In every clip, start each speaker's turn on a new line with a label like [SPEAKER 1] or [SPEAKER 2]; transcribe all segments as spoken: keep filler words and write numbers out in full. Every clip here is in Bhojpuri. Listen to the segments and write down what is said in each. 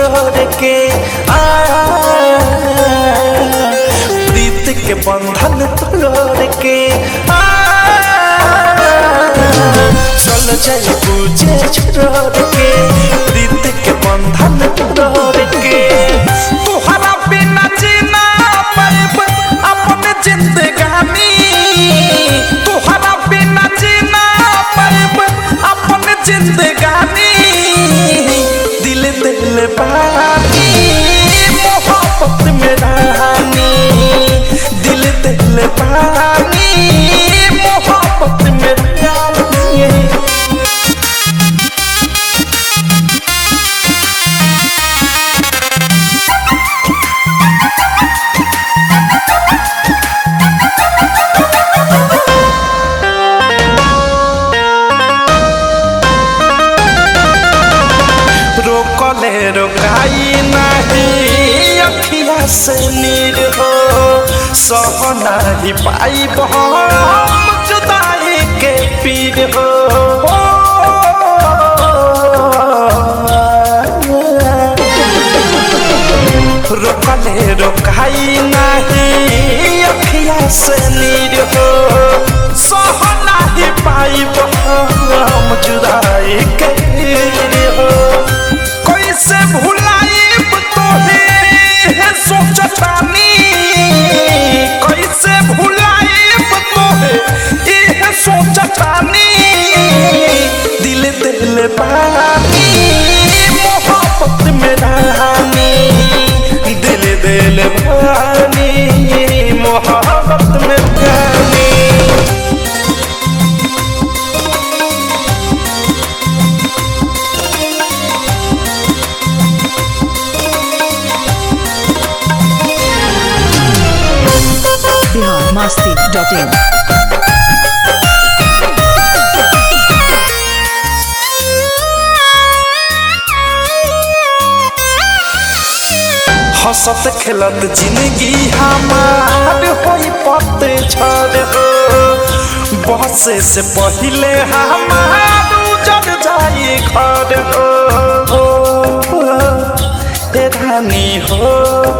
[SPEAKER 1] छोड़ के आ प्रीत के बंधन तोड़ के आ चल जाए पूजे छोड़ के प्रीत के बंधन तोड़ के तुहरा बिना जीना पाइब अपन जिंदगानी तुहरा बिना जीना पाइब अपन जिंदगानी दिल दिल बानी मोहब्बत में रानी दिल दिल बानी मोहब्बत में रानी रोकले रोकाई नहीं अखिया से नीर हो सह नहीं पाई हम जुदाई के पीर हो रोकले रोकाई नहीं अखिया से नीर हो सह नहीं पाई हम जुदाई के पीर हो कैसे भुलाइब तोहे सोचतानी कैसे भुलाइब तोहे ये सोचतानी दिल दिल बानी मोहब्बत में रानी दिल दिल बानी मोहब्बत में रानी
[SPEAKER 2] masti dot in
[SPEAKER 1] हंसत खेलत जिंदगी हमार होई पत्ते झड़ हो बसे से पहले हमार उजड़ जाई घर हो रानी हो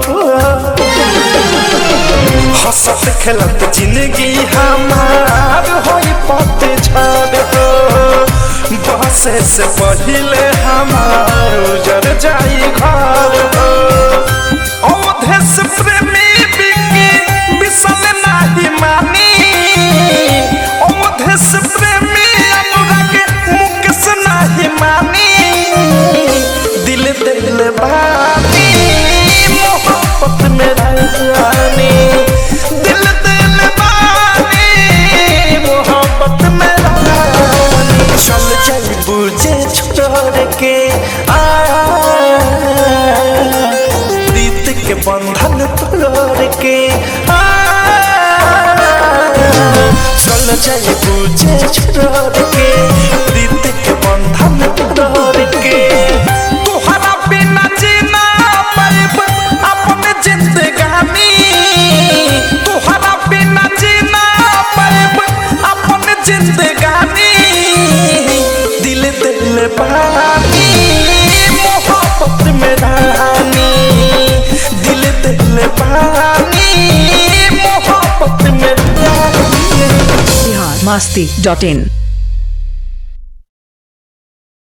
[SPEAKER 1] हंसत खेलत जिंदगी हमार होई पत्ते झड़ हो बसे से पहले हमार उजड़ जाई घर हो अवधेश प्रेमी बिकी बिसल नाही मानी अवधेश प्रेमी अनुराग मुकेश नाही मानी दिल दिल बानी मोहब्बत में रानी दिल दिल बानी मोहब्बत में रानी चल जाई बुझे छोड़ के आ के बंधन तोड़ के आ चल जाए पूजे छोड़ के प्रीत के बंधन तोड़ के तुहरा बिना जीना पाइब अपन जिंदगानी तुहरा बिना जीना पाइब अपन जिंदगानी दिल दिल बानी मोहब्बत में रानी दिल दिल बानी मोहब्बत में रानी
[SPEAKER 2] masti dot in